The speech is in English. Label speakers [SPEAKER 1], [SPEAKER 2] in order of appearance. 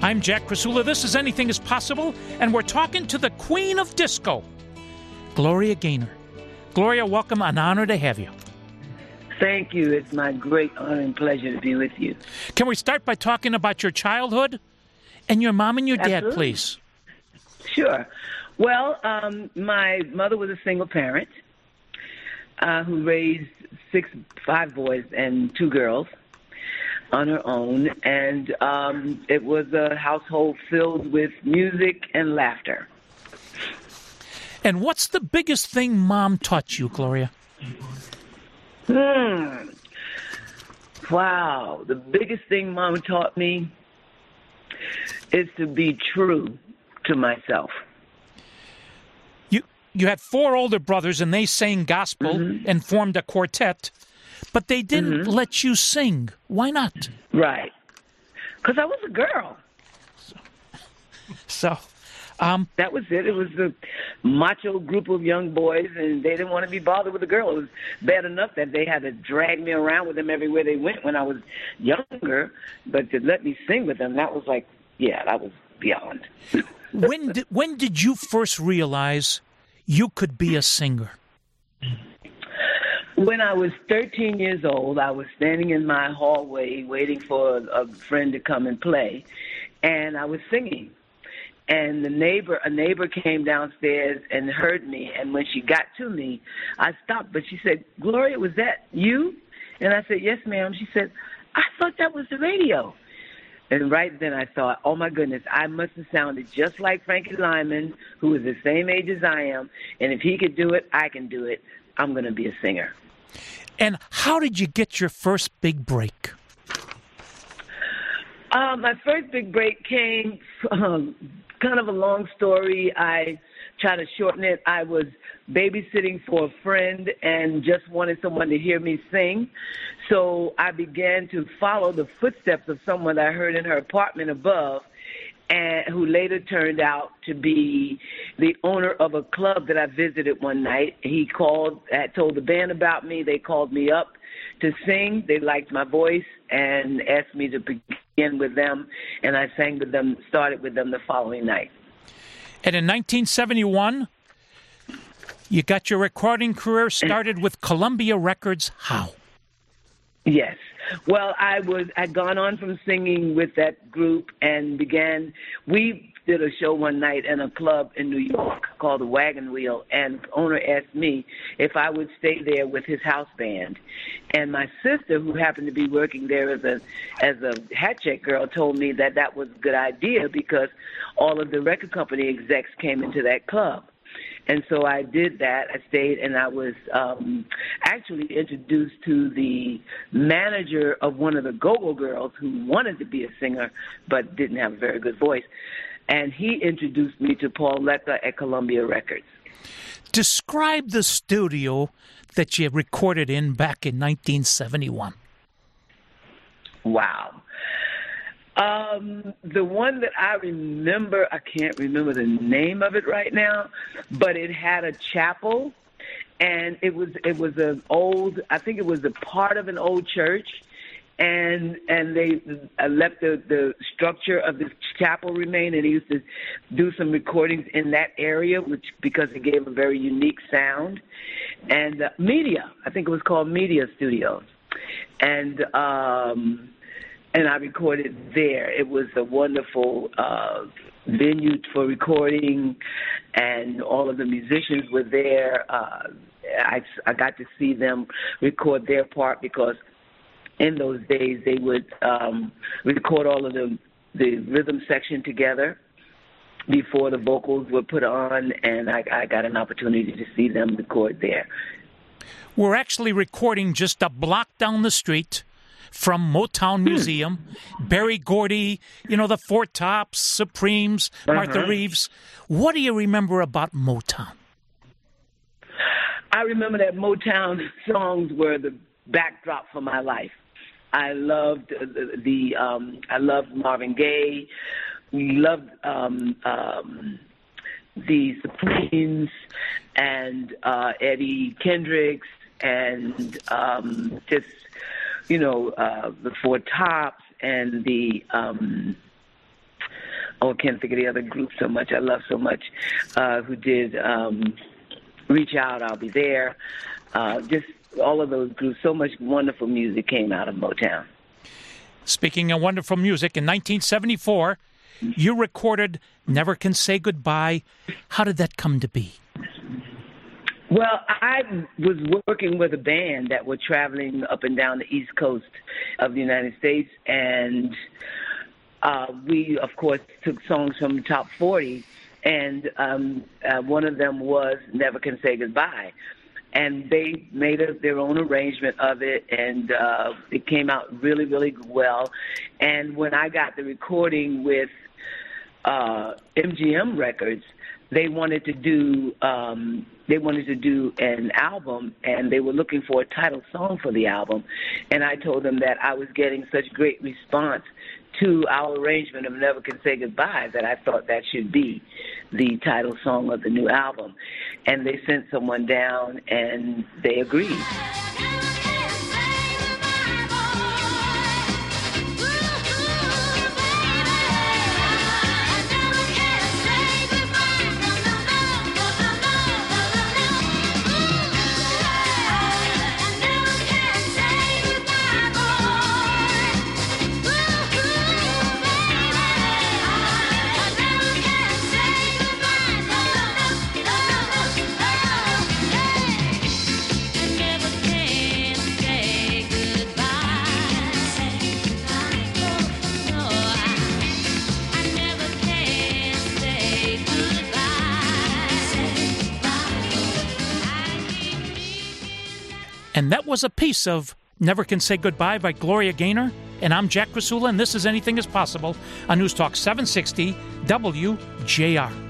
[SPEAKER 1] I'm Jack Krasula. This is Anything is Possible, and we're talking to the Queen of Disco, Gloria Gaynor. Gloria, welcome. An honor to have you.
[SPEAKER 2] Thank you. It's my great honor and pleasure to be with you.
[SPEAKER 1] Can we start by talking about your childhood and your mom and your dad,
[SPEAKER 2] Absolutely.
[SPEAKER 1] please?
[SPEAKER 2] Sure. Well, my mother was a single parent who raised five boys and two girls on her own, and it was a household filled with music and laughter.
[SPEAKER 1] And what's the biggest thing Mom taught you, Gloria?
[SPEAKER 2] Wow. The biggest thing Mom taught me is to be true to myself.
[SPEAKER 1] You had four older brothers, and they sang gospel and formed a quartet, but they didn't let you sing. Why not?
[SPEAKER 2] Right. Because I was a girl.
[SPEAKER 1] So,
[SPEAKER 2] that was it. It was a macho group of young boys, and they didn't want to be bothered with a girl. It was bad enough that they had to drag me around with them everywhere they went when I was younger, but to let me sing with them, that was like, yeah, that was beyond.
[SPEAKER 1] When did you first realize you could be a singer?
[SPEAKER 2] When I was 13 years old, I was standing in my hallway waiting for a friend to come and play, and I was singing. And a neighbor came downstairs and heard me, and when she got to me, I stopped, but she said, "Gloria, was that you?" And I said, "Yes, ma'am." She said, "I thought that was the radio." And right then I thought, oh, my goodness, I must have sounded just like Frankie Lyman, who is the same age as I am, and if he could do it, I can do it. I'm going to be a singer.
[SPEAKER 1] And how did you get your first big break?
[SPEAKER 2] My first big break came from kind of a long story. I try to shorten it. I was babysitting for a friend and just wanted someone to hear me sing. So I began to follow the footsteps of someone I heard in her apartment above, and who later turned out to be the owner of a club that I visited one night. He called, had told the band about me. They called me up to sing. They liked my voice and asked me to begin with them, and I sang with them, started with them the following night.
[SPEAKER 1] And in 1971, you got your recording career started with Columbia Records. How?
[SPEAKER 2] Yes. Well, I'd gone on from singing with that group and we did a show one night in a club in New York called the Wagon Wheel, and the owner asked me if I would stay there with his house band. And my sister, who happened to be working there as a hat check girl, told me that was a good idea because all of the record company execs came into that club. And so I did that. I stayed, and I was actually introduced to the manager of one of the Go-Go girls who wanted to be a singer but didn't have a very good voice. And he introduced me to Paul Lecter at Columbia Records.
[SPEAKER 1] Describe the studio that you recorded in back in 1971.
[SPEAKER 2] Wow. The one that I remember, I can't remember the name of it right now, but it had a chapel, and it was an old, I think it was a part of an old church, and they let the structure of the chapel remain, and he used to do some recordings in that area, because it gave a very unique sound. And Media, I think it was called Media Studios, and I recorded there. It was a wonderful venue for recording, and all of the musicians were there. I got to see them record their part because in those days they would record all of the rhythm section together before the vocals were put on, and I got an opportunity to see them record there.
[SPEAKER 1] We're actually recording just a block down the street from Motown Museum. Berry Gordy, the Four Tops, Supremes, Martha Reeves. What do you remember about Motown?
[SPEAKER 2] I remember that Motown songs were the backdrop for my life. I loved I loved Marvin Gaye. We loved the Supremes and Eddie Kendricks and just the Four Tops and the I can't think of the other group so much. I love so much who did Reach Out, I'll Be There. Just all of those groups. So much wonderful music came out of Motown.
[SPEAKER 1] Speaking of wonderful music, in 1974, you recorded Never Can Say Goodbye. How did that come to be?
[SPEAKER 2] Well, I was working with a band that were traveling up and down the East Coast of the United States, and we, of course, took songs from the top 40, and one of them was Never Can Say Goodbye. And they made their own arrangement of it, and it came out really, really well. And when I got the recording with MGM Records, they wanted to do an album, and they were looking for a title song for the album. And I told them that I was getting such great response to our arrangement of Never Can Say Goodbye that I thought that should be the title song of the new album. And they sent someone down, and they agreed.
[SPEAKER 1] And that was a piece of Never Can Say Goodbye by Gloria Gaynor. And I'm Jack Krasula, and this is Anything is Possible on News Talk 760 WJR.